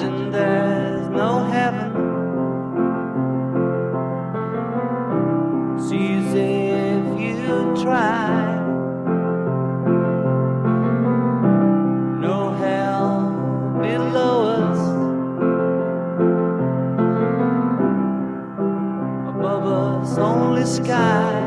and there's no heaven. It's easy if you try. No hell below us, above us only sky.